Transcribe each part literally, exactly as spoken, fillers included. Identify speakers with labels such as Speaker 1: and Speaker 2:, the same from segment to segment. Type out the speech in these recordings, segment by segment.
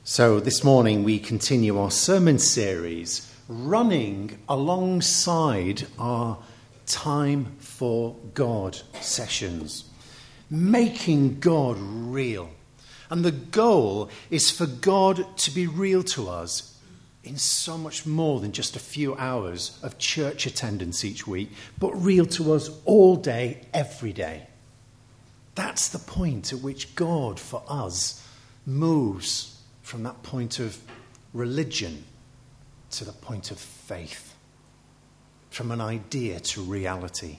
Speaker 1: So this morning we continue our sermon series running alongside our Time for God sessions, making God real. And the goal is for God to be real to us in so much more than just a few hours of church attendance each week, but real to us all day, every day. That's the point at which God for us moves from that point of religion to the point of faith, from an idea to reality.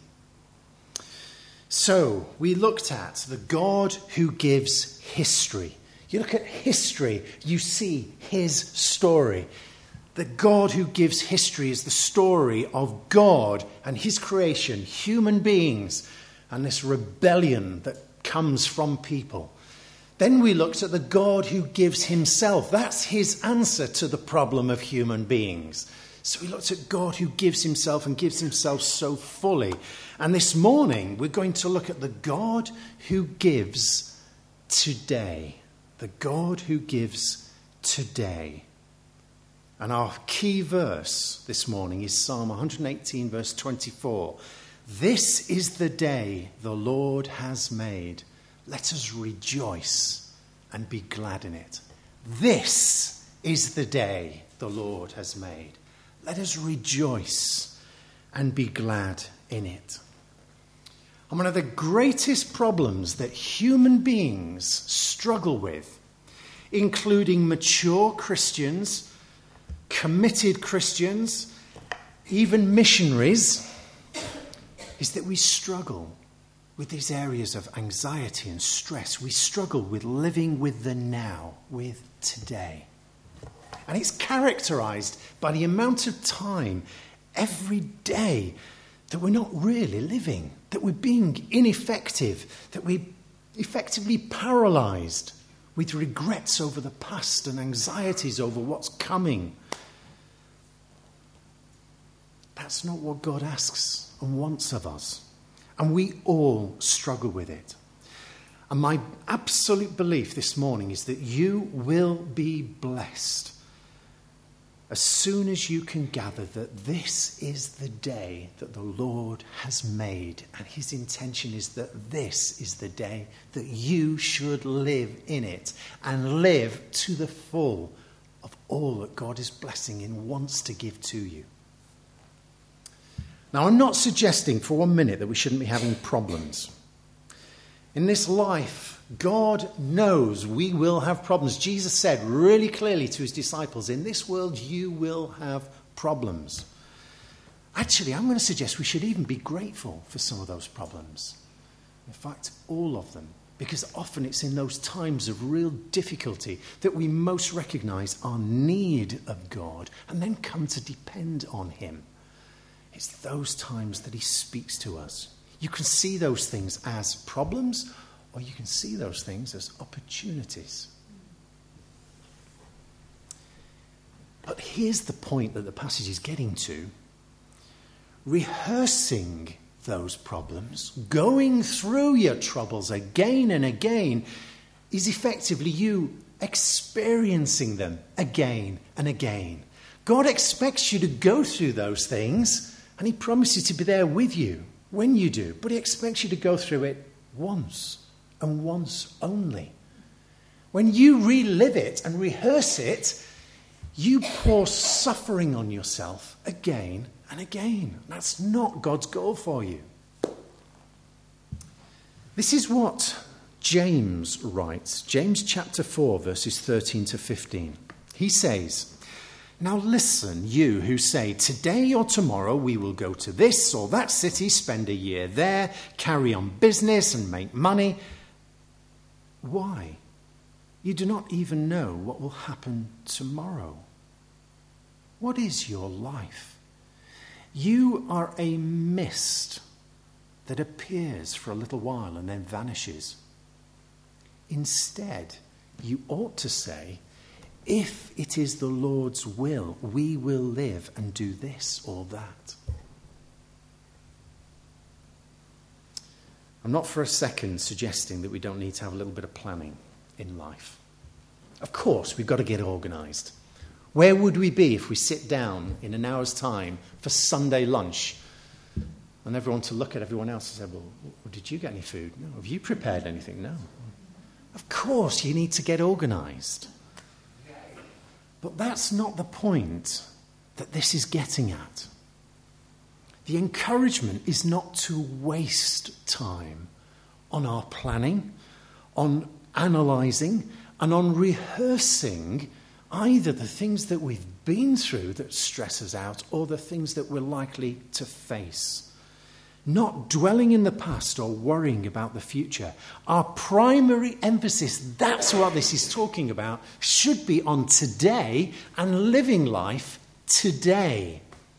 Speaker 1: So we looked at the God who gives history. You look at history, you see his story. The God who gives history is the story of God and his creation, human beings, and this rebellion that comes from people. Then we looked at the God who gives himself. That's his answer to the problem of human beings. So we looked at God who gives himself and gives himself so fully. And this morning we're going to look at the God who gives today. The God who gives today. And our key verse this morning is Psalm one eighteen, verse twenty-four. This is the day the Lord has made. Let us rejoice and be glad in it. This is the day the Lord has made. Let us rejoice and be glad in it. And one of the greatest problems that human beings struggle with, including mature Christians, committed Christians, even missionaries, is that we struggle with these areas of anxiety and stress. We struggle with living with the now, with today. And it's characterized by the amount of time every day that we're not really living, that we're being ineffective, that we're effectively paralyzed with regrets over the past and anxieties over what's coming. That's not what God asks and wants of us. And we all struggle with it. And my absolute belief this morning is that you will be blessed as soon as you can gather that this is the day that the Lord has made. And his intention is that this is the day that you should live in it and live to the full of all that God is blessing and wants to give to you. Now, I'm not suggesting for one minute that we shouldn't be having problems. In this life, God knows we will have problems. Jesus said really clearly to his disciples, in this world you will have problems. Actually, I'm going to suggest we should even be grateful for some of those problems. In fact, all of them. Because often it's in those times of real difficulty that we most recognize our need of God and then come to depend on him. It's those times that he speaks to us. You can see those things as problems, or you can see those things as opportunities. But here's the point that the passage is getting to. Rehearsing those problems, going through your troubles again and again, is effectively you experiencing them again and again. God expects you to go through those things, and he promises to be there with you when you do. But he expects you to go through it once and once only. When you relive it and rehearse it, you pour suffering on yourself again and again. That's not God's goal for you. This is what James writes. James chapter four, verses thirteen to fifteen. He says, now listen, you who say, today or tomorrow we will go to this or that city, spend a year there, carry on business and make money. Why? You do not even know what will happen tomorrow. What is your life? You are a mist that appears for a little while and then vanishes. Instead, you ought to say, if it is the Lord's will, we will live and do this or that. I'm not for a second suggesting that we don't need to have a little bit of planning in life. Of course, we've got to get organised. Where would we be if we sit down in an hour's time for Sunday lunch and everyone to look at everyone else and say, well, did you get any food? No. Have you prepared anything? No. Of course, you need to get organised. But that's not the point that this is getting at. The encouragement is not to waste time on our planning, on analysing, and on rehearsing either the things that we've been through that stress us out or the things that we're likely to face. Not dwelling in the past or worrying about the future. Our primary emphasis, that's what this is talking about, should be on today and living life today.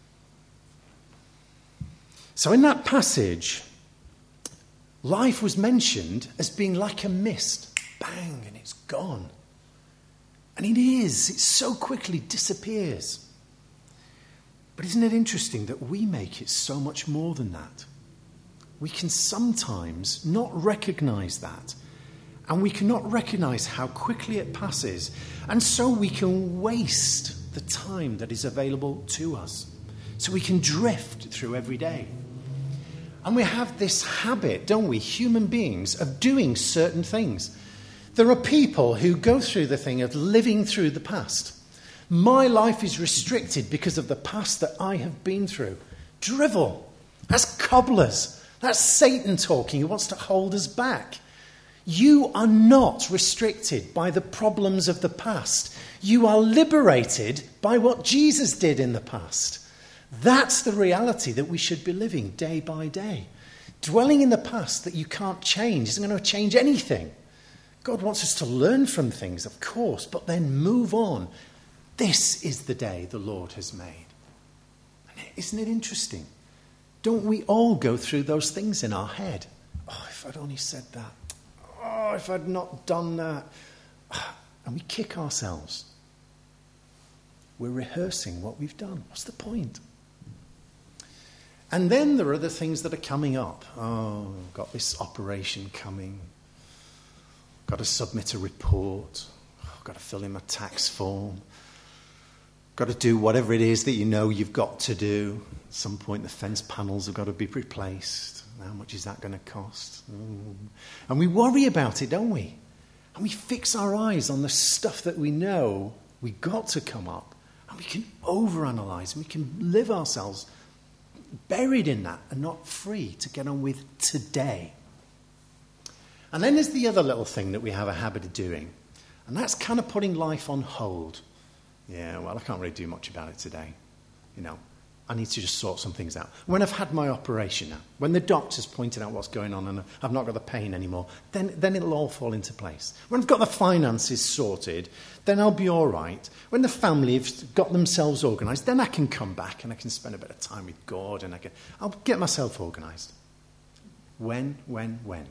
Speaker 1: So in that passage, life was mentioned as being like a mist. Bang, and it's gone. And it is. It so quickly disappears. But isn't it interesting that we make it so much more than that? We can sometimes not recognise that. And we cannot recognise how quickly it passes. And so we can waste the time that is available to us. So we can drift through every day. And we have this habit, don't we, human beings, of doing certain things. There are people who go through the thing of living through the past. My life is restricted because of the past that I have been through. Drivel. That's cobblers. That's Satan talking. He wants to hold us back. You are not restricted by the problems of the past. You are liberated by what Jesus did in the past. That's the reality that we should be living day by day. Dwelling in the past that you can't change isn't going to change anything. God wants us to learn from things, of course, but then move on. This is the day the Lord has made. And isn't it interesting? Don't we all go through those things in our head? Oh, if I'd only said that. Oh, if I'd not done that. And we kick ourselves. We're rehearsing what we've done. What's the point? And then there are the things that are coming up. Oh, I've got this operation coming. Got to submit a report. I've got to fill in my tax form. Got to do whatever it is that you know you've got to do. At some point the fence panels have got to be replaced. How much is that going to cost? Oh. And we worry about it, don't we? And we fix our eyes on the stuff that we know we got to come up. And we can overanalyze. And we can live ourselves buried in that and not free to get on with today. And then there's the other little thing that we have a habit of doing. And that's kind of putting life on hold. Yeah, well, I can't really do much about it today. You know, I need to just sort some things out. When I've had my operation now, when the doctor's pointed out what's going on and I've not got the pain anymore, then, then it'll all fall into place. When I've got the finances sorted, then I'll be all right. When the family have got themselves organised, then I can come back and I can spend a bit of time with God and I can, I'll get myself organised. When, when, when?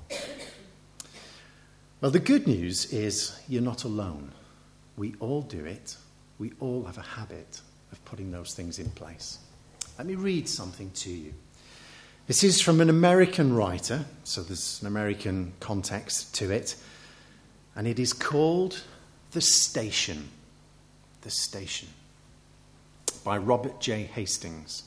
Speaker 1: Well, the good news is you're not alone. We all do it. We all have a habit of putting those things in place. Let me read something to you. This is from an American writer, so there's an American context to it, and it is called The Station. The Station, by Robert J. Hastings.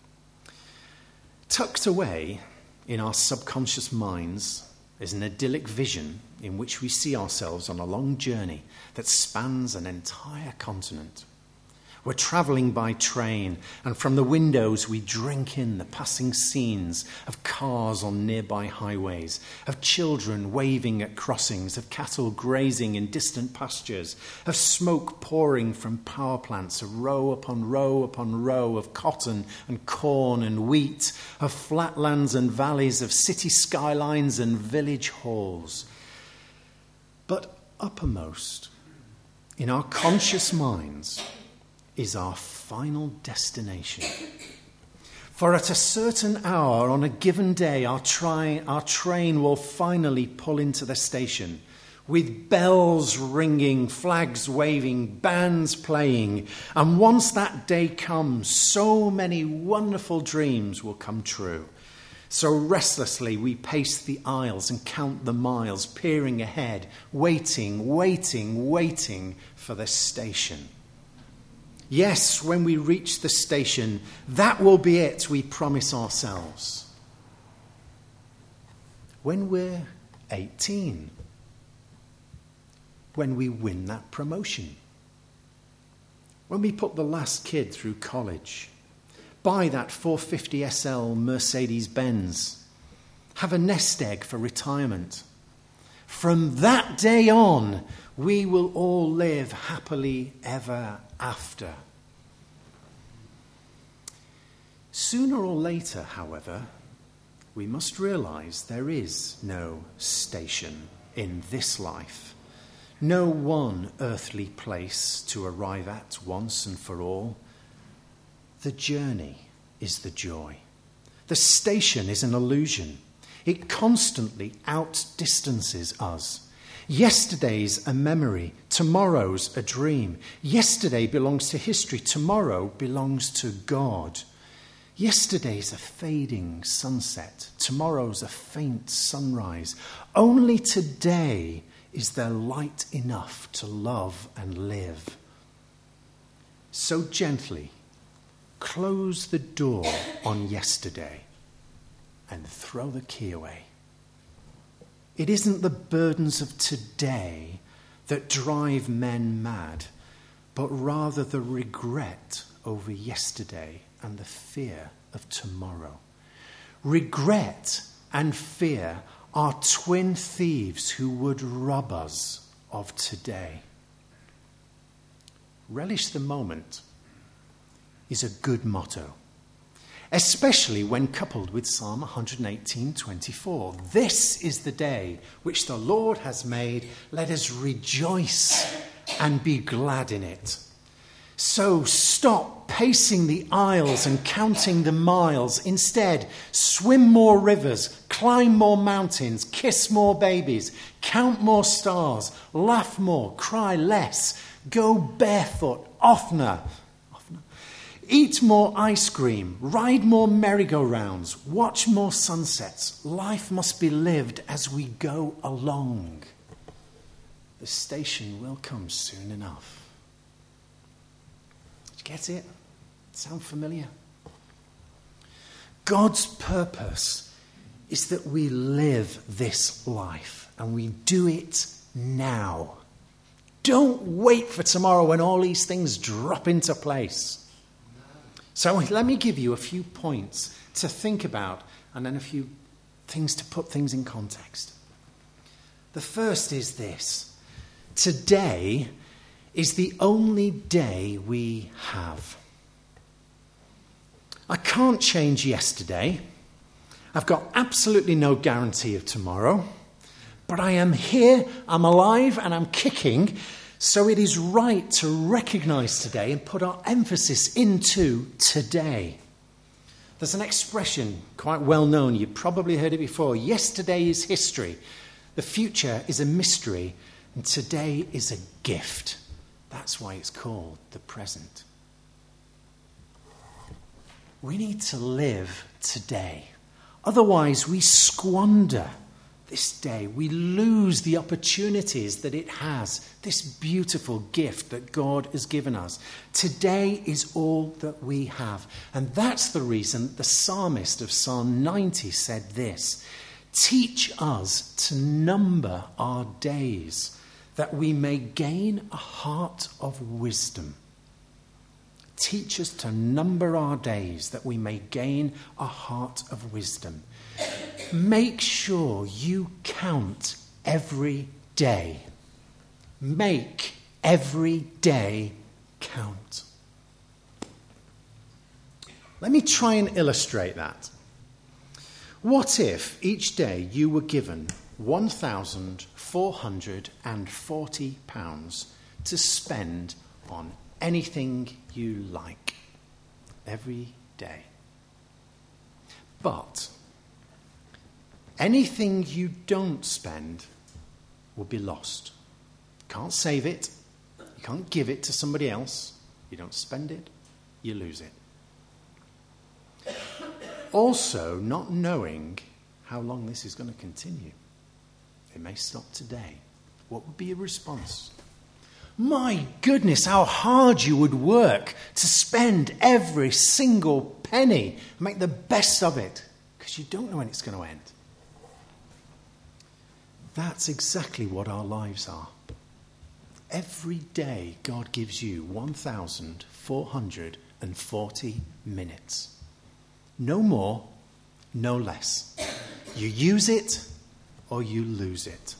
Speaker 1: Tucked away in our subconscious minds is an idyllic vision in which we see ourselves on a long journey that spans an entire continent. We're travelling by train, and from the windows we drink in the passing scenes of cars on nearby highways, of children waving at crossings, of cattle grazing in distant pastures, of smoke pouring from power plants, of row upon row upon row of cotton and corn and wheat, of flatlands and valleys, of city skylines and village halls. But uppermost, in our conscious minds, is our final destination. For at a certain hour on a given day, our, tri- our train will finally pull into the station, with bells ringing, flags waving, bands playing. And once that day comes, so many wonderful dreams will come true. So restlessly we pace the aisles and count the miles, peering ahead, waiting, waiting, waiting for the station. Yes, when we reach the station, that will be it, we promise ourselves. When we're eighteen, when we win that promotion, when we put the last kid through college, buy that four fifty S L Mercedes-Benz, have a nest egg for retirement. From that day on, we will all live happily ever after. Sooner or later, however, we must realize there is no station in this life, no one earthly place to arrive at once and for all. The journey is the joy. The station is an illusion. It constantly outdistances us. Yesterday's a memory, tomorrow's a dream. Yesterday belongs to history, tomorrow belongs to God. Yesterday's a fading sunset, tomorrow's a faint sunrise. Only today is there light enough to love and live. So gently, close the door on yesterday and throw the key away. It isn't the burdens of today that drive men mad, but rather the regret over yesterday and the fear of tomorrow. Regret and fear are twin thieves who would rob us of today. Relish the moment is a good motto, especially when coupled with Psalm one eighteen twenty-four. This is the day which the Lord has made. Let us rejoice and be glad in it. So stop pacing the aisles and counting the miles. Instead, swim more rivers, climb more mountains, kiss more babies, count more stars, laugh more, cry less, go barefoot oftener, oftener. Eat more ice cream, ride more merry-go-rounds, watch more sunsets. Life must be lived as we go along. The station will come soon enough. Get it? Sound familiar? God's purpose is that we live this life and we do it now. Don't wait for tomorrow when all these things drop into place. So let me give you a few points to think about and then a few things to put things in context. The first is this. Today is the only day we have. I can't change yesterday. I've got absolutely no guarantee of tomorrow. But I am here, I'm alive, and I'm kicking. So it is right to recognize today and put our emphasis into today. There's an expression quite well known. You've probably heard it before. Yesterday is history. The future is a mystery. And today is a gift. That's why it's called the present. We need to live today. Otherwise, we squander this day. We lose the opportunities that it has, this beautiful gift that God has given us. Today is all that we have. And that's the reason the psalmist of Psalm ninety said this: teach us to number our days, that we may gain a heart of wisdom. Teach us to number our days, that we may gain a heart of wisdom. Make sure you count every day. Make every day count. Let me try and illustrate that. What if each day you were given one thousand four hundred forty pounds to spend on anything you like every day? But anything you don't spend will be lost. You can't save it. You can't give it to somebody else. You don't spend it, you lose it. also not knowing how long this is going to continue. It may stop today. What would be your response? My goodness, how hard you would work to spend every single penny, make the best of it, because you don't know when it's going to end. That's exactly what our lives are. Every day God gives you one thousand four hundred forty minutes. No more, no less. You use it or you lose it.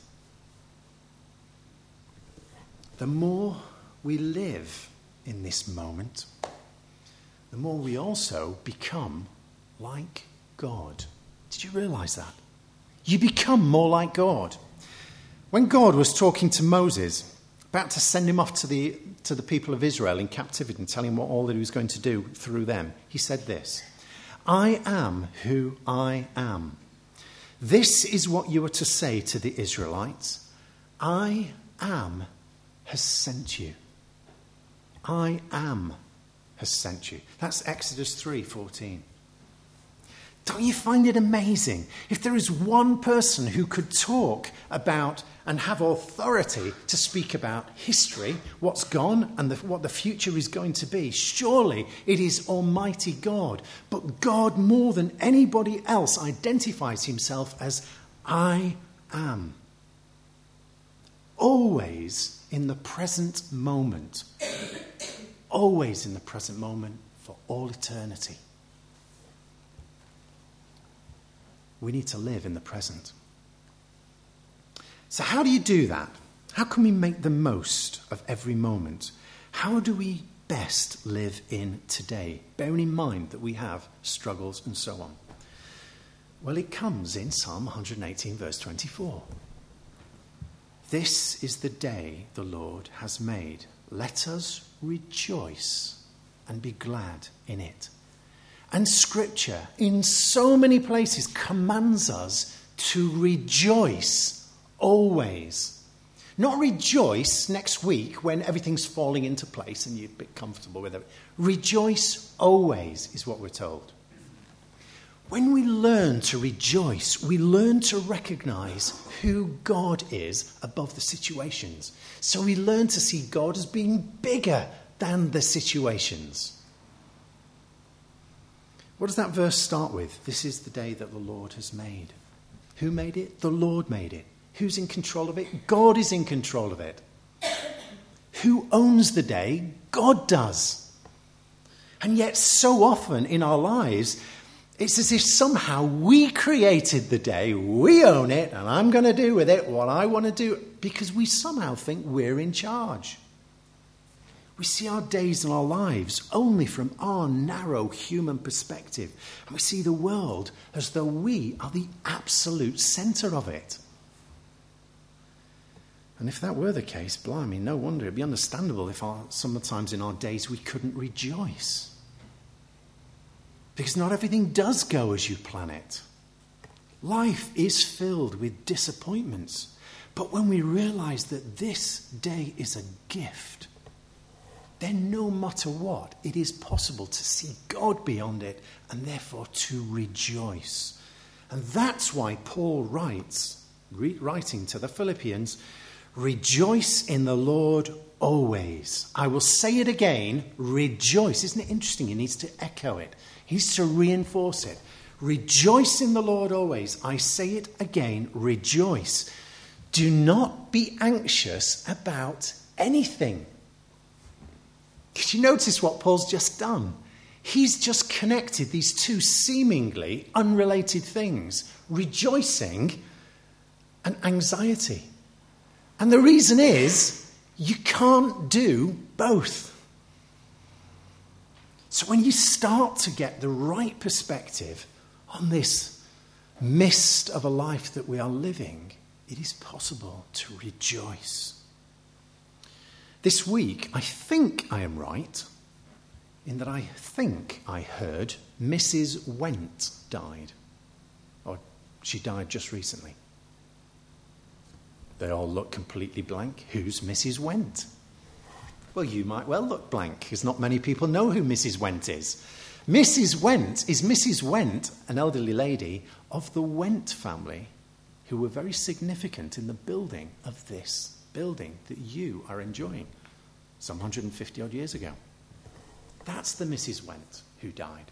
Speaker 1: The more we live in this moment, the more we also become like God. Did you realize that? You become more like God. When God was talking to Moses, about to send him off to the, to the people of Israel in captivity and tell him what all that he was going to do through them, he said this, I am who I am. This is what you are to say to the Israelites. I am has sent you. I am has sent you. That's Exodus three fourteen. Don't you find it amazing? If there is one person who could talk about and have authority to speak about history, what's gone and the, what the future is going to be, surely it is Almighty God. But God, more than anybody else, identifies himself as I am. Always in the present moment. Always in the present moment for all eternity. We need to live in the present. So how do you do that? How can we make the most of every moment? How do we best live in today, bearing in mind that we have struggles and so on? Well, it comes in Psalm one eighteen, verse twenty-four. This is the day the Lord has made. Let us rejoice and be glad in it. And Scripture, in so many places, commands us to rejoice always. Not rejoice next week when everything's falling into place and you're a bit comfortable with it. Rejoice always is what we're told. When we learn to rejoice, we learn to recognize who God is above the situations. So we learn to see God as being bigger than the situations. What does that verse start with? This is the day that the Lord has made. Who made it? The Lord made it. Who's in control of it? God is in control of it. Who owns the day? God does. And yet so often in our lives, it's as if somehow we created the day, we own it, and I'm going to do with it what I want to do, because we somehow think we're in charge. We see our days and our lives only from our narrow human perspective. And we see the world as though we are the absolute centre of it. And if that were the case, blimey, no wonder it'd be understandable if our, sometimes in our days we couldn't rejoice. Because not everything does go as you plan it. Life is filled with disappointments. But when we realise that this day is a gift, then no matter what, it is possible to see God beyond it and therefore to rejoice. And that's why Paul writes, re- writing to the Philippians, rejoice in the Lord always. I will say it again, rejoice. Isn't it interesting? He needs to echo it. He needs to reinforce it. Rejoice in the Lord always. I say it again, rejoice. Do not be anxious about anything. Did you notice what Paul's just done? He's just connected these two seemingly unrelated things, rejoicing and anxiety. And the reason is, you can't do both. So when you start to get the right perspective on this mist of a life that we are living, it is possible to rejoice. This week, I think I am right in that I think I heard Missus Went died. Or she died just recently. They all look completely blank. Who's Missus Went? Well, you might well look blank, because not many people know who Missus Went is. Missus Went is Missus Went, an elderly lady of the Went family, who were very significant in the building of this building that you are enjoying some one hundred fifty odd years ago. That's the Missus Went who died.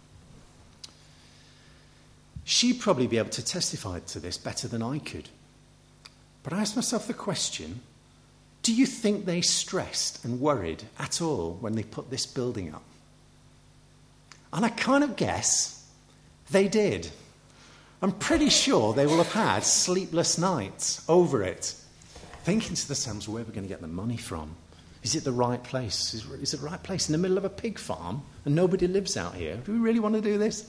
Speaker 1: She'd probably be able to testify to this better than I could. But I asked myself the question, do you think they stressed and worried at all when they put this building up? And I kind of guess they did. I'm pretty sure they will have had sleepless nights over it, thinking to themselves, where are we going to get the money from? Is it the right place? Is, is it the right place in the middle of a pig farm and nobody lives out here? Do we really want to do this?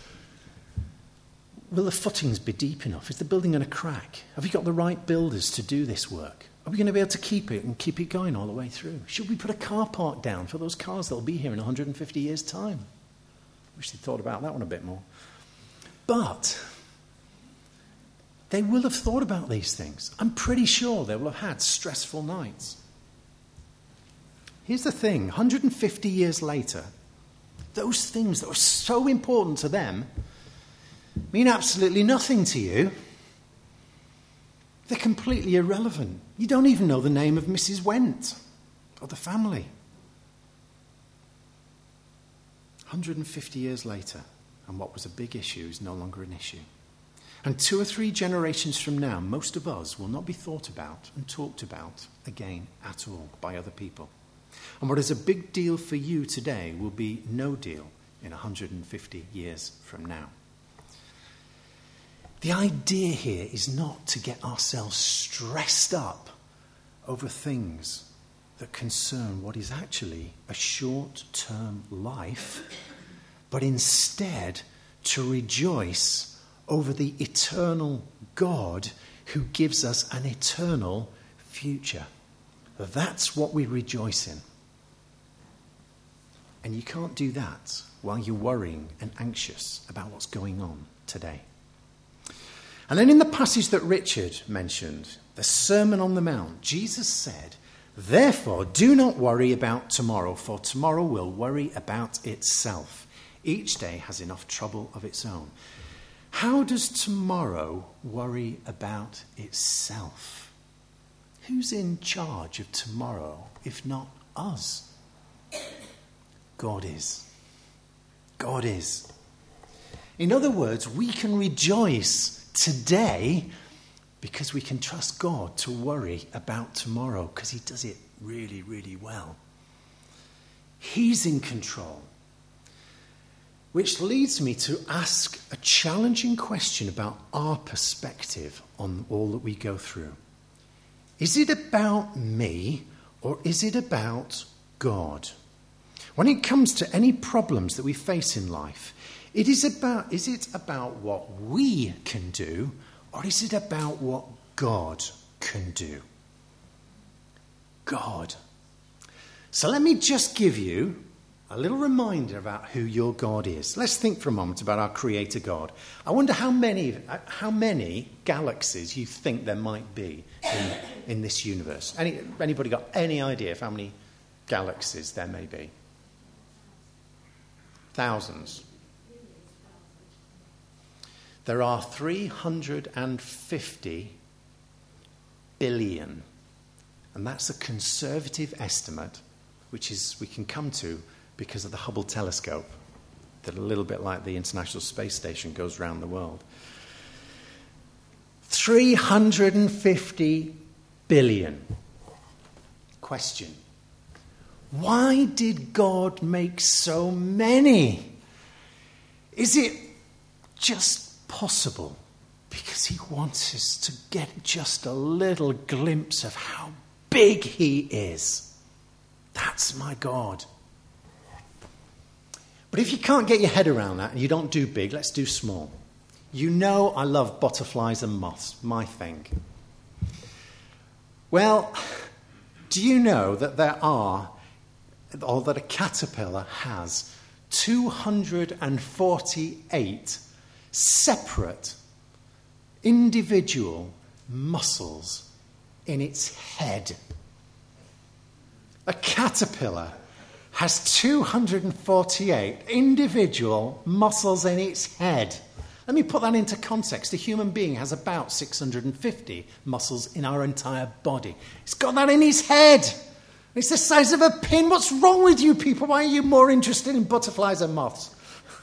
Speaker 1: Will the footings be deep enough? Is the building going to crack? Have we got the right builders to do this work? Are we going to be able to keep it and keep it going all the way through? Should we put a car park down for those cars that will be here in one hundred fifty years' time? I wish they'd thought about that one a bit more. But they will have thought about these things. I'm pretty sure they will have had stressful nights. Here's the thing, one hundred fifty years later, those things that were so important to them mean absolutely nothing to you. They're completely irrelevant. You don't even know the name of Missus Went or the family. one hundred fifty years later, and what was a big issue is no longer an issue. And two or three generations from now, most of us will not be thought about and talked about again at all by other people. And what is a big deal for you today will be no deal in one hundred fifty years from now. The idea here is not to get ourselves stressed up over things that concern what is actually a short-term life, but instead to rejoice over the eternal God who gives us an eternal future. That's what we rejoice in. And you can't do that while you're worrying and anxious about what's going on today. And then in the passage that Richard mentioned, the Sermon on the Mount, Jesus said, "Therefore, do not worry about tomorrow, for tomorrow will worry about itself. Each day has enough trouble of its own." How does tomorrow worry about itself? Who's in charge of tomorrow, if not us? God is. God is. In other words, we can rejoice today because we can trust God to worry about tomorrow because he does it really, really well. He's in control. Which leads me to ask a challenging question about our perspective on all that we go through. Is it about me or is it about God? When it comes to any problems that we face in life, it is about, is it about what we can do or is it about what God can do? God. So let me just give you a little reminder about who your God is. Let's think for a moment about our Creator God. I wonder how many how many galaxies you think there might be in, in this universe. Any, anybody got any idea of how many galaxies there may be? Thousands. There are three hundred fifty billion. And that's a conservative estimate, which is we can come to because of the Hubble telescope, that a little bit like the International Space Station goes around the world. three hundred fifty billion. Question. Why did God make so many? Is it just possible because he wants us to get just a little glimpse of how big he is? That's my God. But if you can't get your head around that and you don't do big, let's do small. You know I love butterflies and moths, my thing. Well, do you know that there are, or that a caterpillar has two hundred forty-eight separate, individual muscles in its head? A caterpillar has two hundred forty-eight individual muscles in its head. Let me put that into context. A human being has about six hundred fifty muscles in our entire body. It's got that in his head. It's the size of a pin. What's wrong with you people? Why are you more interested in butterflies and moths?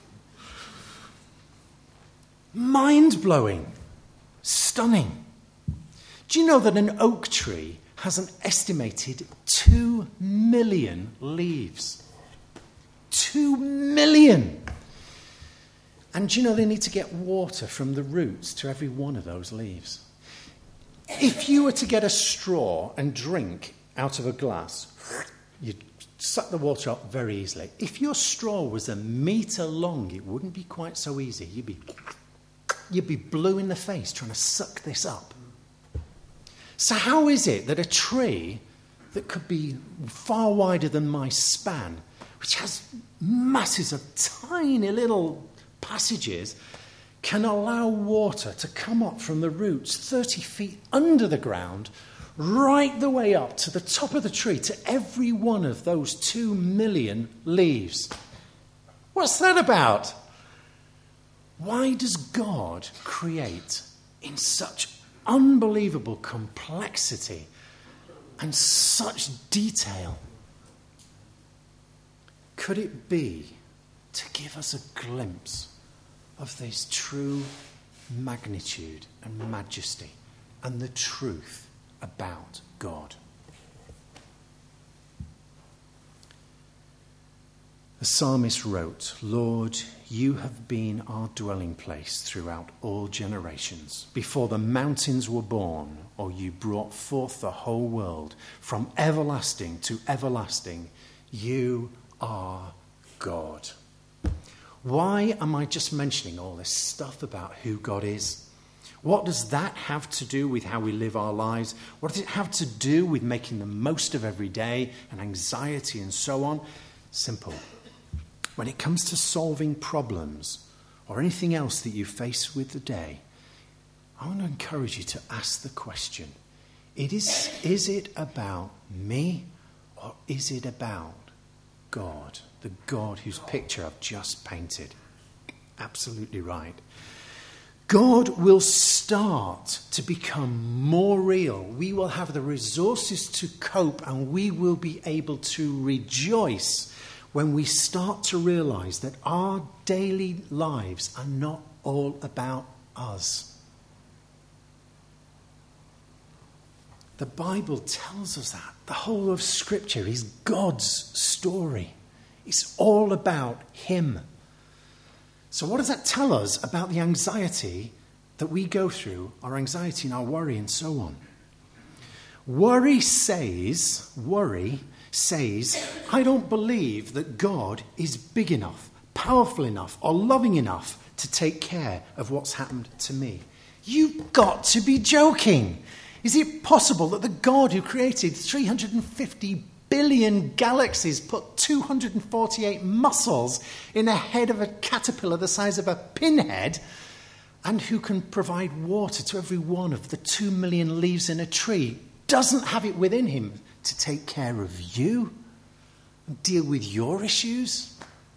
Speaker 1: Mind-blowing. Stunning. Do you know that an oak tree has an estimated two million leaves? Two million! And do you know they need to get water from the roots to every one of those leaves? If you were to get a straw and drink out of a glass, you'd suck the water up very easily. If your straw was a metre long, it wouldn't be quite so easy. You'd be, you'd be blue in the face trying to suck this up. So how is it that a tree that could be far wider than my span, which has masses of tiny little passages, can allow water to come up from the roots thirty feet under the ground, right the way up to the top of the tree, to every one of those two million leaves? What's that about? Why does God create in such unbelievable complexity and such detail? Could it be to give us a glimpse of this true magnitude and majesty and the truth about God? The psalmist wrote, "Lord, you have been our dwelling place throughout all generations. Before the mountains were born, or you brought forth the whole world, from everlasting to everlasting, you are God." Why am I just mentioning all this stuff about who God is? What does that have to do with how we live our lives? What does it have to do with making the most of every day and anxiety and so on? Simple. When it comes to solving problems or anything else that you face with the day, I want to encourage you to ask the question, it is, is it about me or is it about God? The God whose picture I've just painted. Absolutely right. God will start to become more real. We will have the resources to cope, and we will be able to rejoice when we start to realize that our daily lives are not all about us. The Bible tells us that. The whole of Scripture is God's story. It's all about him. So what does that tell us about the anxiety that we go through, our anxiety and our worry and so on? Worry says, worry says, I don't believe that God is big enough, powerful enough, or loving enough to take care of what's happened to me. You've got to be joking. Is it possible that the God who created three hundred fifty billion galaxies put two hundred forty-eight muscles in the head of a caterpillar the size of a pinhead, and who can provide water to every one of the two million leaves in a tree, doesn't have it within him to take care of you and deal with your issues?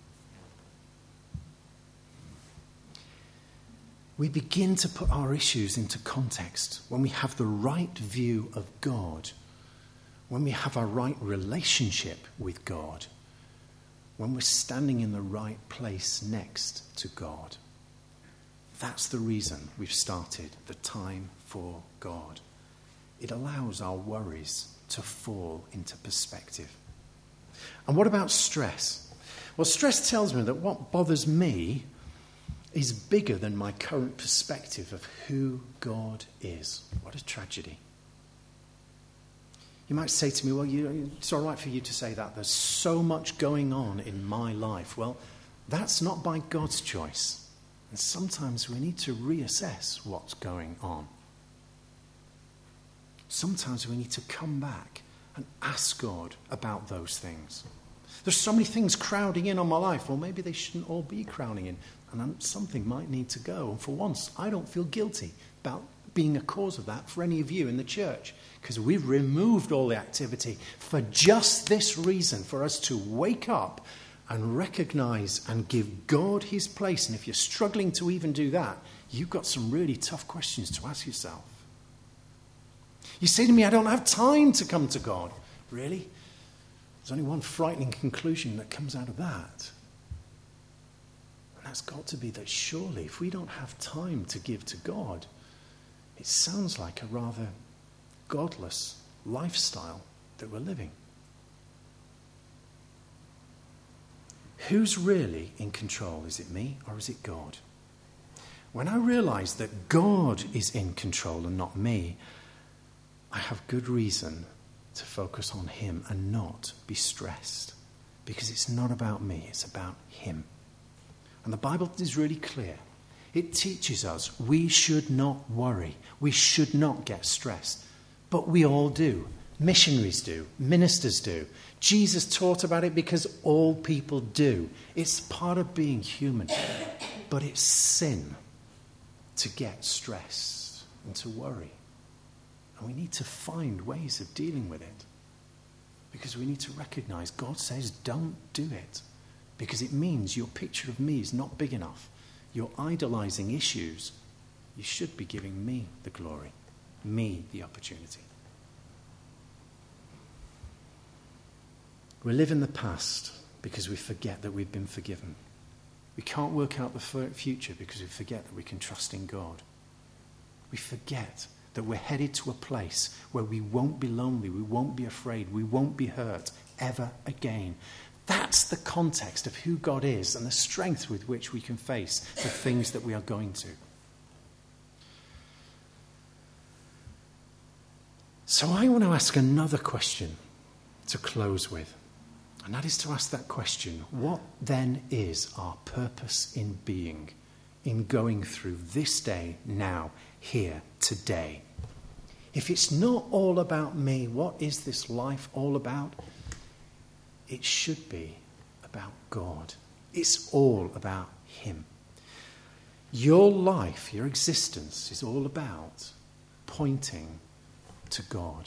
Speaker 1: We begin to put our issues into context when we have the right view of God, when we have a right relationship with God, when we're standing in the right place next to God. That's the reason we've started the Time for God. It allows our worries to fall into perspective. And what about stress? Well, stress tells me that what bothers me is bigger than my current perspective of who God is. What a tragedy. You might say to me, well, you, it's all right for you to say that. There's so much going on in my life. Well, that's not by God's choice. And sometimes we need to reassess what's going on. Sometimes we need to come back and ask God about those things. There's so many things crowding in on my life. Well, maybe they shouldn't all be crowding in. And something might need to go. And for once, I don't feel guilty about being a cause of that for any of you in the church, because we've removed all the activity for just this reason, for us to wake up and recognize and give God his place. And if you're struggling to even do that, you've got some really tough questions to ask yourself. You say to me, I don't have time to come to God. Really? There's only one frightening conclusion that comes out of that. And that's got to be that surely if we don't have time to give to God, it sounds like a rather godless lifestyle that we're living. Who's really in control? Is it me or is it God? When I realize that God is in control and not me, I have good reason to focus on him and not be stressed, because it's not about me, it's about him. And the Bible is really clear. It teaches us we should not worry, we should not get stressed, but we all do. Missionaries do, ministers do. Jesus taught about it because all people do. It's part of being human, but it's sin to get stressed and to worry. And we need to find ways of dealing with it, because we need to recognize God says don't do it, because it means your picture of me is not big enough. You're idolizing issues. You should be giving me the glory, me the opportunity. We live in the past because we forget that we've been forgiven. We can't work out the future because we forget that we can trust in God. We forget that we're headed to a place where we won't be lonely, we won't be afraid, we won't be hurt ever again. That's the context of who God is and the strength with which we can face the things that we are going to. So I want to ask another question to close with. And that is to ask that question, what then is our purpose in being, in going through this day, now, here, today? If it's not all about me, what is this life all about? It should be about God. It's all about him. Your life, your existence is all about pointing to God.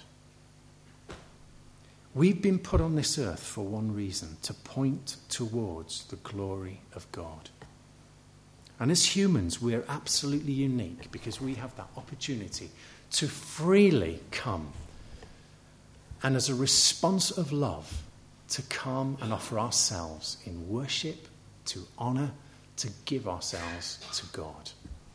Speaker 1: We've been put on this earth for one reason, to point towards the glory of God. And as humans, we are absolutely unique because we have that opportunity to freely come and as a response of love to come and offer ourselves in worship, to honour, to give ourselves to God.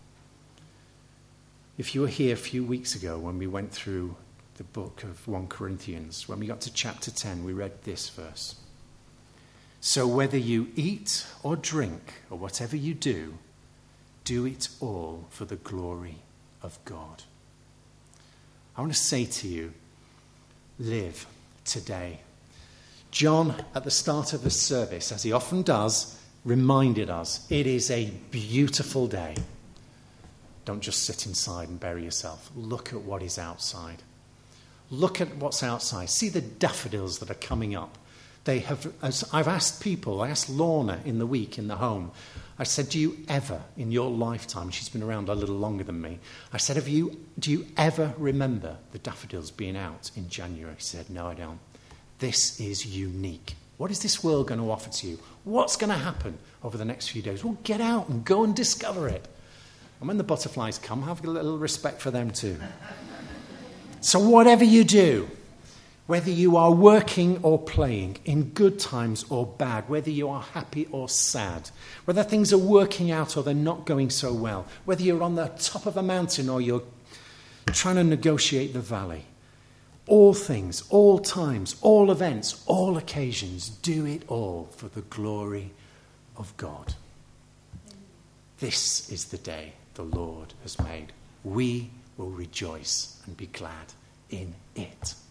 Speaker 1: If you were here a few weeks ago when we went through the book of First Corinthians, when we got to chapter ten, we read this verse. So whether you eat or drink or whatever you do, do it all for the glory of God. I want to say to you, live today. John, at the start of the service, as he often does, reminded us it is a beautiful day. Don't just sit inside and bury yourself. Look at what is outside. Look at what's outside. See the daffodils that are coming up. They have. As I've asked people, I asked Lorna in the week in the home, I said, do you ever in your lifetime, she's been around a little longer than me, I said, have you, do you ever remember the daffodils being out in January? She said, no, I don't. This is unique. What is this world going to offer to you? What's going to happen over the next few days? Well, get out and go and discover it. And when the butterflies come, have a little respect for them too. So whatever you do, whether you are working or playing, in good times or bad, whether you are happy or sad, whether things are working out or they're not going so well, whether you're on the top of a mountain or you're trying to negotiate the valley, all things, all times, all events, all occasions, do it all for the glory of God. This is the day the Lord has made. We will rejoice and be glad in it.